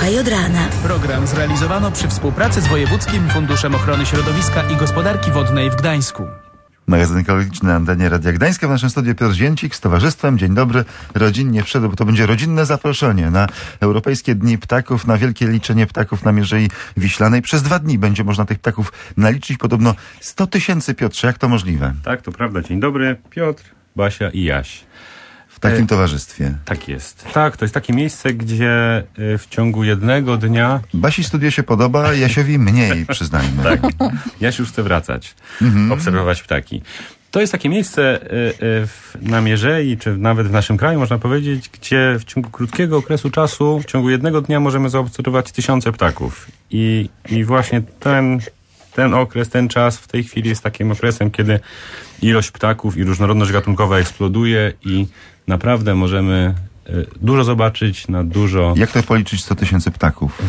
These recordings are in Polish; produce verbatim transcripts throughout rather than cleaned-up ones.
Słuchaj od rana. Program zrealizowano przy współpracy z Wojewódzkim Funduszem Ochrony Środowiska i Gospodarki Wodnej w Gdańsku. Magazyn ekologiczny na antenie Radia Gdańska. W naszym studiu Piotr Zięcik z towarzystwem. Dzień dobry. Rodzinnie wszedł, bo to będzie rodzinne zaproszenie na Europejskie Dni Ptaków, na wielkie liczenie ptaków na Mierzei Wiślanej. Przez dwa dni będzie można tych ptaków naliczyć. Podobno sto tysięcy, Piotrze. Jak to możliwe? Tak, to prawda. Dzień dobry. Piotr, Basia i Jaś. W takim e, towarzystwie. Tak jest. Tak, to jest takie miejsce, gdzie w ciągu jednego dnia... Basi studio się podoba, Jasiowi mniej, przyznajmy. Tak. Jaś już chce wracać, mhm. obserwować ptaki. To jest takie miejsce na Mierzei, czy nawet w naszym kraju, można powiedzieć, gdzie w ciągu krótkiego okresu czasu, w ciągu jednego dnia możemy zaobserwować tysiące ptaków. I, i właśnie ten... Ten okres, ten czas w tej chwili jest takim okresem, kiedy ilość ptaków i różnorodność gatunkowa eksploduje i naprawdę możemy dużo zobaczyć na dużo... Jak to policzyć sto tysięcy ptaków?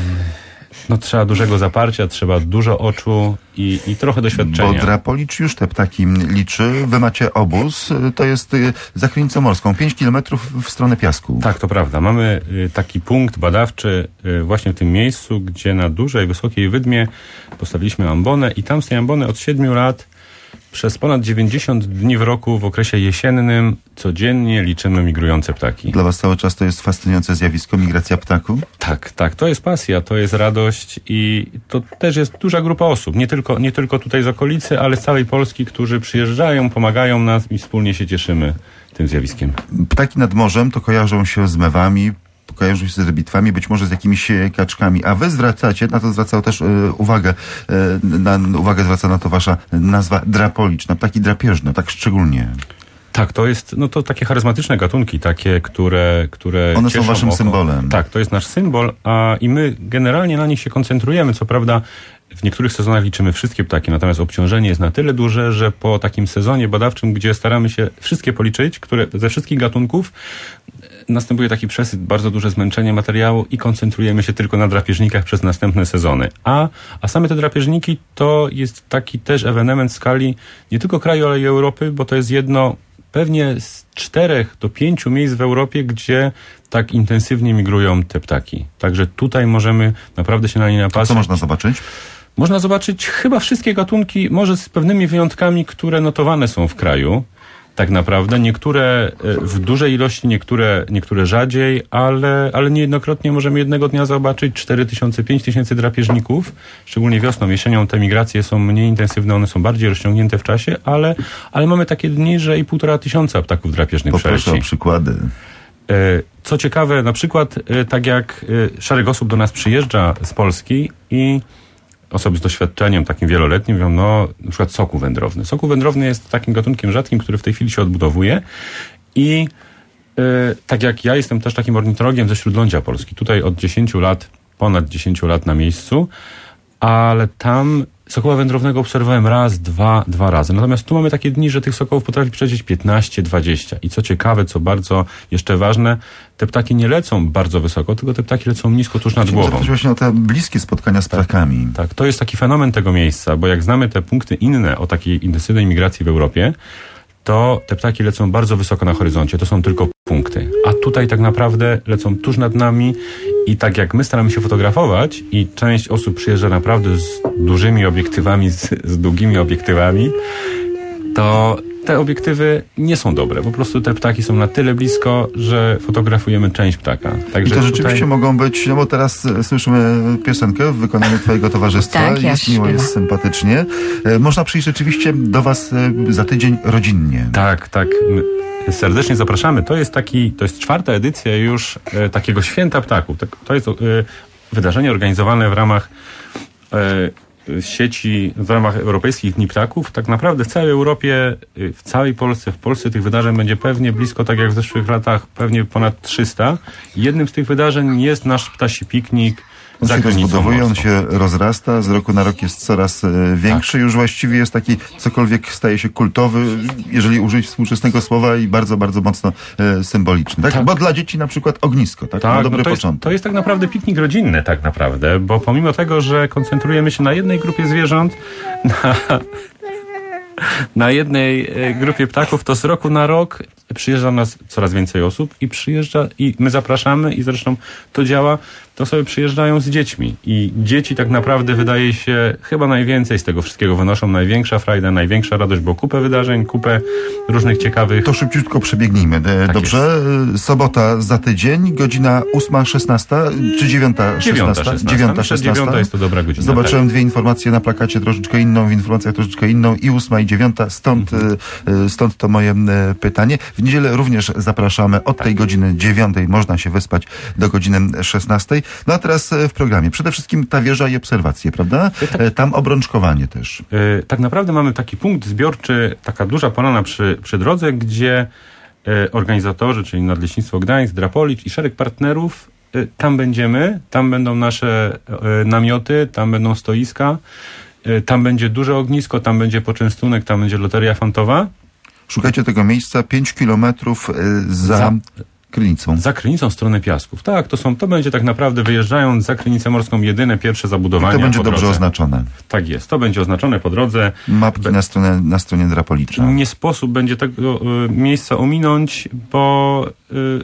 No trzeba dużego zaparcia, trzeba dużo oczu i, i trochę doświadczenia. Bo Drapolicz już te ptaki liczy. Wy macie obóz, to jest za Krynicą Morską, pięć kilometrów w stronę piasku. Tak, to prawda. Mamy taki punkt badawczy właśnie w tym miejscu, gdzie na dużej, wysokiej wydmie postawiliśmy ambonę i tam z tej ambony od siedmiu lat przez ponad dziewięćdziesiąt dni w roku w okresie jesiennym codziennie liczymy migrujące ptaki. Dla was cały czas to jest fascynujące zjawisko, migracja ptaków? Tak, tak. To jest pasja, to jest radość i to też jest duża grupa osób. Nie tylko, nie tylko tutaj z okolicy, ale z całej Polski, którzy przyjeżdżają, pomagają nam i wspólnie się cieszymy tym zjawiskiem. Ptaki nad morzem to kojarzą się z mewami, kojarzą się z bitwami, być może z jakimiś kaczkami, a wy zwracacie, na to zwracał też y, uwagę, y, na uwagę zwraca na to wasza nazwa Drapolicz, na ptaki drapieżne, tak szczególnie. Tak, to jest, no to takie charyzmatyczne gatunki, takie, które, które one są waszym oko. symbolem. Tak, to jest nasz symbol, a i my generalnie na nich się koncentrujemy, co prawda w niektórych sezonach liczymy wszystkie ptaki, natomiast obciążenie jest na tyle duże, że po takim sezonie badawczym, gdzie staramy się wszystkie policzyć, które ze wszystkich gatunków, następuje taki przesyt, bardzo duże zmęczenie materiału i koncentrujemy się tylko na drapieżnikach przez następne sezony. A, a same te drapieżniki to jest taki też ewenement w skali nie tylko kraju, ale i Europy, bo to jest jedno pewnie z czterech do pięciu miejsc w Europie, gdzie tak intensywnie migrują te ptaki. Także tutaj możemy naprawdę się na nie napatrzeć. Co można zobaczyć? Można zobaczyć chyba wszystkie gatunki, może z pewnymi wyjątkami, które notowane są w kraju. Tak naprawdę. Niektóre w dużej ilości, niektóre, niektóre rzadziej, ale, ale niejednokrotnie możemy jednego dnia zobaczyć cztery tysiące, pięć tysięcy drapieżników. Szczególnie wiosną, jesienią te migracje są mniej intensywne, one są bardziej rozciągnięte w czasie, ale, ale mamy takie dni, że i półtora tysiąca ptaków drapieżnych przeleci. Poproszę o przykłady. Co ciekawe, na przykład tak jak szereg osób do nas przyjeżdża z Polski i osoby z doświadczeniem takim wieloletnim mówią, no na przykład soku wędrowny. Soku wędrowny jest takim gatunkiem rzadkim, który w tej chwili się odbudowuje i yy, tak jak ja jestem też takim ornitologiem ze Śródlądzia Polski. Tutaj od dziesięciu lat, ponad dziesięciu lat na miejscu, ale tam sokoła wędrownego obserwowałem raz, dwa, dwa razy. Natomiast tu mamy takie dni, że tych sokołów potrafi przelecieć piętnaście, dwadzieścia. I co ciekawe, co bardzo jeszcze ważne, te ptaki nie lecą bardzo wysoko, tylko te ptaki lecą nisko tuż nad głową. Zapytać właśnie o te bliskie spotkania z ptakami. Tak, tak, to jest taki fenomen tego miejsca, bo jak znamy te punkty inne o takiej intensywnej migracji w Europie, to te ptaki lecą bardzo wysoko na horyzoncie. To są tylko punkty. A tutaj tak naprawdę lecą tuż nad nami i tak jak my staramy się fotografować i część osób przyjeżdża naprawdę z dużymi obiektywami, z, z długimi obiektywami, to te obiektywy nie są dobre. Po prostu te ptaki są na tyle blisko, że fotografujemy część ptaka. Także I to rzeczywiście tutaj... mogą być, no bo teraz słyszymy piosenkę w wykonaniu twojego towarzystwa. Tak, jest ja miło, jest sympatycznie. Można przyjść rzeczywiście do was za tydzień rodzinnie. Tak, tak. My serdecznie zapraszamy. To jest taki, to jest czwarta edycja już e, takiego Święta Ptaków. To jest e, wydarzenie organizowane w ramach e, sieci, w ramach Europejskich Dni Ptaków. Tak naprawdę w całej Europie, w całej Polsce, w Polsce tych wydarzeń będzie pewnie blisko, tak jak w zeszłych latach, pewnie ponad trzysta. Jednym z tych wydarzeń jest nasz ptasi piknik On za się Krynicą rozbudowuje, on Morską. się rozrasta, z roku na rok jest coraz e, większy. Tak. Już właściwie jest taki, cokolwiek staje się kultowy, jeżeli użyć współczesnego słowa i bardzo, bardzo mocno e, symboliczny. Tak? Tak. Bo dla dzieci na przykład ognisko, tak? Tak, Na dobry no to, początek. jest, to jest tak naprawdę piknik rodzinny tak naprawdę, bo pomimo tego, że koncentrujemy się na jednej grupie zwierząt, na, na jednej grupie ptaków, to z roku na rok przyjeżdża nas coraz więcej osób i przyjeżdża i my zapraszamy i zresztą to działa. to sobie przyjeżdżają z dziećmi. I dzieci tak naprawdę wydaje się chyba najwięcej z tego wszystkiego wynoszą. Największa frajda, największa radość, bo kupę wydarzeń, kupę różnych ciekawych... To szybciutko przebiegnijmy. Tak Dobrze. Jest. Sobota za tydzień, godzina ósma, szesnasta czy dziewiąta, szesnasta? Dziewiąta, szesnasta jest to dobra godzina. Zobaczyłem tak. dwie informacje na plakacie, troszeczkę inną, w informacjach troszeczkę inną, i ósma, i dziewiąta. Stąd, mhm. stąd to moje pytanie. W niedzielę również zapraszamy od tak. tej godziny dziewiątej. Można się wyspać do godziny szesnastej. No a teraz w programie. Przede wszystkim ta wieża i obserwacje, prawda? Tak. Tam obrączkowanie też. Yy, tak naprawdę mamy taki punkt zbiorczy, taka duża polana przy, przy drodze, gdzie yy, organizatorzy, czyli Nadleśnictwo Gdańsk, Drapolicz i szereg partnerów, yy, tam będziemy, tam będą nasze yy, namioty, tam będą stoiska, yy, tam będzie duże ognisko, tam będzie poczęstunek, tam będzie loteria fantowa. Szukacie tego miejsca pięć kilometrów yy, za... za... Krynicą. Za Krynicą w stronę Piasków. Tak, to są, to będzie tak naprawdę wyjeżdżając za Krynicę Morską jedyne pierwsze zabudowanie. I to będzie dobrze oznaczone. Tak jest, to będzie oznaczone po drodze. Mapki Be- na, stronę, na stronie Drapolicza. Nie sposób będzie tego y, miejsca ominąć, bo y,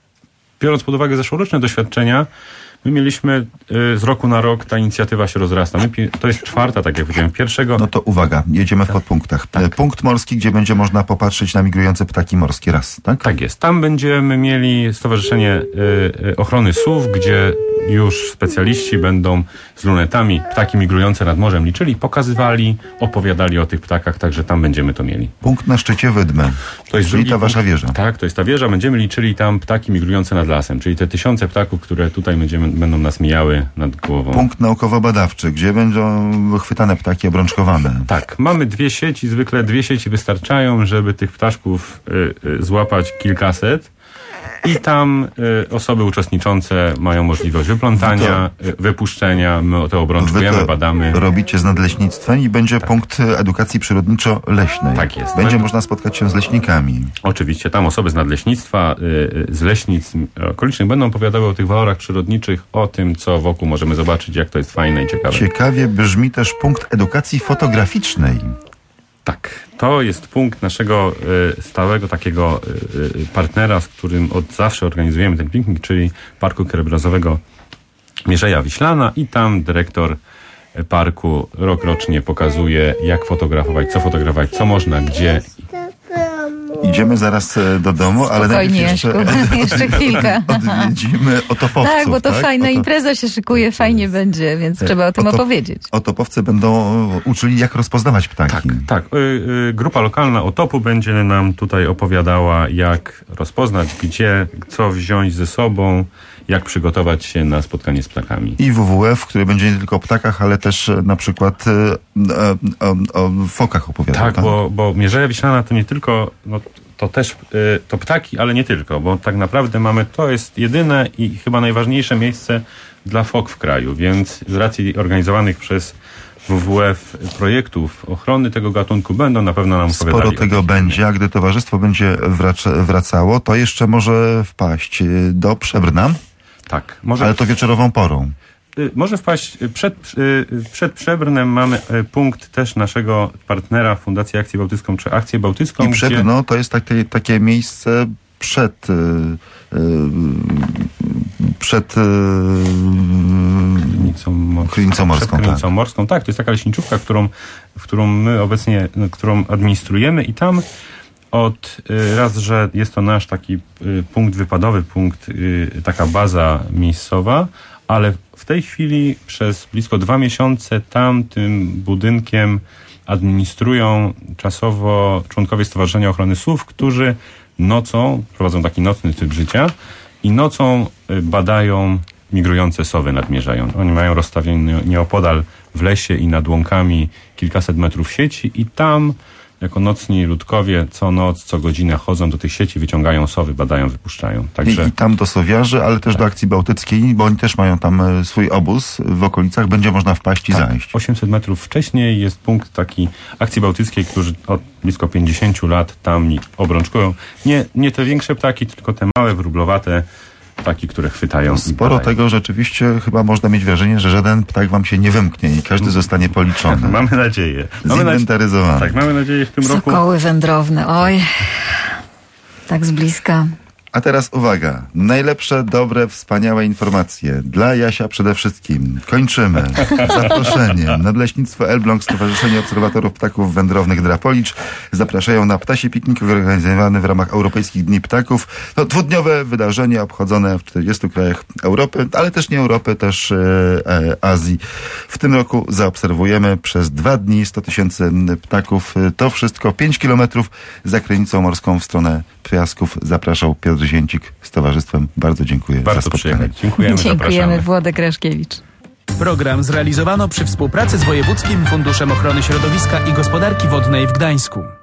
biorąc pod uwagę zeszłoroczne doświadczenia, my mieliśmy y, z roku na rok, ta inicjatywa się rozrasta. My, to jest czwarta, tak jak powiedziałem, pierwszego... No to uwaga, jedziemy w podpunktach. Tak. Punkt morski, gdzie będzie można popatrzeć na migrujące ptaki morskie. Raz, tak? Tak jest. Tam będziemy mieli Stowarzyszenie y, y, Ochrony Słów, gdzie już specjaliści będą z lunetami ptaki migrujące nad morzem liczyli, pokazywali, opowiadali o tych ptakach, także tam będziemy to mieli. Punkt na szczycie Wydmy, to jest czyli ta wasza wieża. Tak, to jest ta wieża. Będziemy liczyli tam ptaki migrujące nad lasem, czyli te tysiące ptaków, które tutaj będziemy, będą nas mijały nad głową. Punkt naukowo-badawczy, gdzie będą chwytane ptaki obrączkowane. Tak, mamy dwie sieci, zwykle dwie sieci wystarczają, żeby tych ptaszków y, y, złapać kilkaset. I tam y, osoby uczestniczące mają możliwość wyplątania, y, wypuszczenia, my to obrączkujemy, badamy. Robicie z nadleśnictwem i będzie tak. punkt edukacji przyrodniczo-leśnej. Tak jest. Będzie tak. można spotkać się z leśnikami. Oczywiście, tam osoby z nadleśnictwa, y, z leśnic okolicznych będą opowiadały o tych walorach przyrodniczych, o tym, co wokół możemy zobaczyć, jak to jest fajne i ciekawe. Ciekawie brzmi też punkt edukacji fotograficznej. Tak, to jest punkt naszego y, stałego takiego y, partnera, z którym od zawsze organizujemy ten piknik, czyli Parku Krajobrazowego Mierzeja Wiślana, i tam dyrektor parku rokrocznie pokazuje, jak fotografować, co fotografować, co można, gdzie. Idziemy zaraz do domu, ale spokojnie, jeszcze, jeszcze chwilkę. Odwiedzimy otopowców. Tak, bo to tak? fajna Oto... impreza się szykuje, fajnie będzie, więc trzeba o tym Otop... opowiedzieć. Otopowcy będą uczyli, jak rozpoznawać ptaki. Tak, tak. Y, y, grupa lokalna Otopu będzie nam tutaj opowiadała, jak rozpoznać, gdzie, co wziąć ze sobą, jak przygotować się na spotkanie z ptakami. I W W F, który będzie nie tylko o ptakach, ale też na przykład o, o, o fokach opowiadał. Tak, tak? Bo, bo Mierzeja Wiślana to nie tylko, no, to też y, to ptaki, ale nie tylko, bo tak naprawdę mamy, to jest jedyne i chyba najważniejsze miejsce dla fok w kraju, więc z racji organizowanych przez W W F projektów ochrony tego gatunku będą na pewno nam opowiadali. Sporo tego będzie, a gdy towarzystwo będzie wracało, to jeszcze może wpaść do Przebrna. Tak. Może ale to wieczorową porą. Może wpaść przed, przed Przebrnem. Mamy punkt też naszego partnera Fundacji Akcję Bałtycką, czy Akcję Bałtycką. I Przebrno gdzie... to jest takie, takie miejsce przed yy, przed yy, Krynicą Morską. Krynicą Morską, przed Krynicą tak. Morską. Tak, to jest taka leśniczówka, którą, w którą my obecnie, którą administrujemy, i tam od raz, że jest to nasz taki punkt wypadowy, punkt, taka baza miejscowa, ale w tej chwili przez blisko dwa miesiące tam tym budynkiem administrują czasowo członkowie Stowarzyszenia Ochrony Słów, którzy nocą prowadzą taki nocny typ życia i nocą badają migrujące sowy nad Mierzeją. Oni mają rozstawione nieopodal w lesie i nad łąkami kilkaset metrów sieci i tam jako nocni ludkowie co noc, co godzinę chodzą do tych sieci, wyciągają sowy, badają, wypuszczają. Także... I, I tam do sowiarzy, ale też tak. do Akcji Bałtyckiej, bo oni też mają tam swój obóz w okolicach, będzie można wpaść i tak. zajść. osiemset metrów wcześniej jest punkt taki Akcji Bałtyckiej, którzy od blisko pięćdziesięciu lat tam obrączkują. Nie, nie te większe ptaki, tylko te małe, wróblowate ptaki, które chwytają. Sporo tego rzeczywiście chyba można mieć wrażenie, że żaden ptak wam się nie wymknie i każdy zostanie policzony. Mamy nadzieję. Zinwentaryzowany. Tak, mamy nadzieję w tym Sokoły roku. Sokoły wędrowne, oj, tak z bliska. A teraz uwaga. Najlepsze, dobre, wspaniałe informacje. Dla Jasia przede wszystkim. Kończymy. Zaproszenie. Nadleśnictwo Elbląg, Stowarzyszenie Obserwatorów Ptaków Wędrownych Drapolicz zapraszają na ptasie piknik organizowany w ramach Europejskich Dni Ptaków. To dwudniowe wydarzenie obchodzone w czterdziestu krajach Europy, ale też nie Europy, też e, e, Azji. W tym roku zaobserwujemy przez dwa dni sto tysięcy ptaków. To wszystko pięć kilometrów za granicą morską w stronę Piasków. Zapraszał Piotr Zięcik z towarzystwem. Bardzo dziękuję Bardzo za spotkanie. przyjemnie. Dziękujemy, Dziękujemy, zapraszamy. Włodek Raszkiewicz. Program zrealizowano przy współpracy z Wojewódzkim Funduszem Ochrony Środowiska i Gospodarki Wodnej w Gdańsku.